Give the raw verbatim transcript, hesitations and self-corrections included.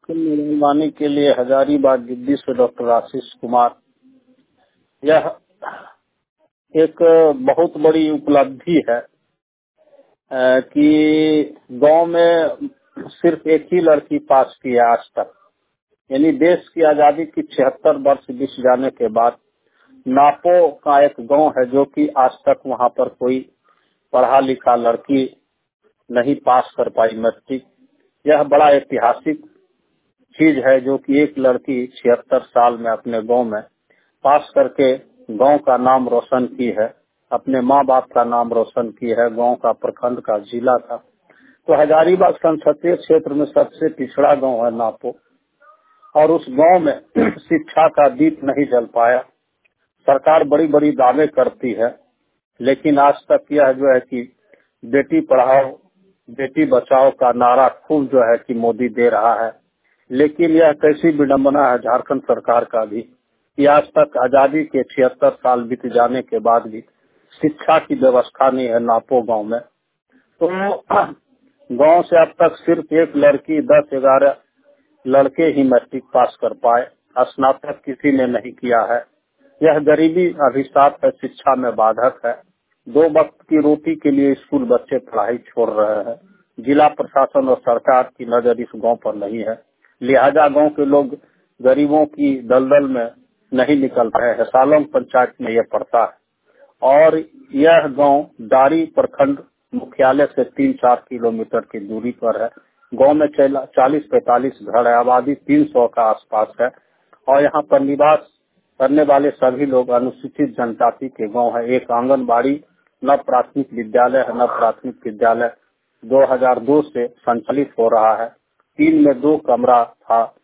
कार्यक्रम वाणी के लिए हजारीबाग गिद्दी से डॉक्टर आशीष कुमार। यह एक बहुत बड़ी उपलब्धि है कि गांव में सिर्फ एक ही लड़की पास की है आज तक। यानी देश की आजादी की छिहत्तर वर्ष बीत जाने के बाद नापो का एक गांव है जो कि आज तक वहां पर कोई पढ़ा लिखा लड़की नहीं पास कर पाई मैट्रिक। यह बड़ा ऐतिहासिक चीज है जो कि एक लड़की छिहत्तर साल में अपने गांव में पास करके गांव का नाम रोशन की है, अपने माँ बाप का नाम रोशन की है, गांव का प्रखंड का जिला था। तो हजारीबाग संसदीय क्षेत्र में सबसे पिछड़ा गांव है नापो, और उस गांव में शिक्षा का दीप नहीं जल पाया। सरकार बड़ी बड़ी दावे करती है, लेकिन आज तक यह जो है कि बेटी पढ़ाओ बेटी बचाओ का नारा खूब जो है कि मोदी दे रहा है, लेकिन यह कैसी विडंबना है झारखंड सरकार का भी कि आज तक आजादी के छिहत्तर साल बीत जाने के बाद भी शिक्षा की व्यवस्था नहीं है नापो गांव में। तो गांव से अब तक सिर्फ एक लड़की दस ग्यारह लड़के ही मैट्रिक पास कर पाए, स्नातक किसी ने नहीं किया है। यह गरीबी अभिशाप है, शिक्षा में बाधक है। दो वक्त की रोटी के लिए स्कूल बच्चे पढ़ाई छोड़ रहे हैं। जिला प्रशासन और सरकार की नजर इस गांव पर नहीं है, लिहाजा गांव के लोग गरीबों की दलदल में नहीं निकल रहे हैं। सालों पंचायत में यह पड़ता है और यह गांव दारी प्रखंड मुख्यालय से तीन चार किलोमीटर की दूरी पर है। गांव में चालीस पैंतालीस घर है, आबादी तीन सौ का आसपास है और यहाँ पर निवास करने वाले सभी लोग अनुसूचित जनजाति के गांव है। एक आंगनबाड़ी न प्राथमिक विद्यालय है न प्राथमिक विद्यालय दो हज़ार दो से संचालित हो रहा है। तीन में दो कमरा था,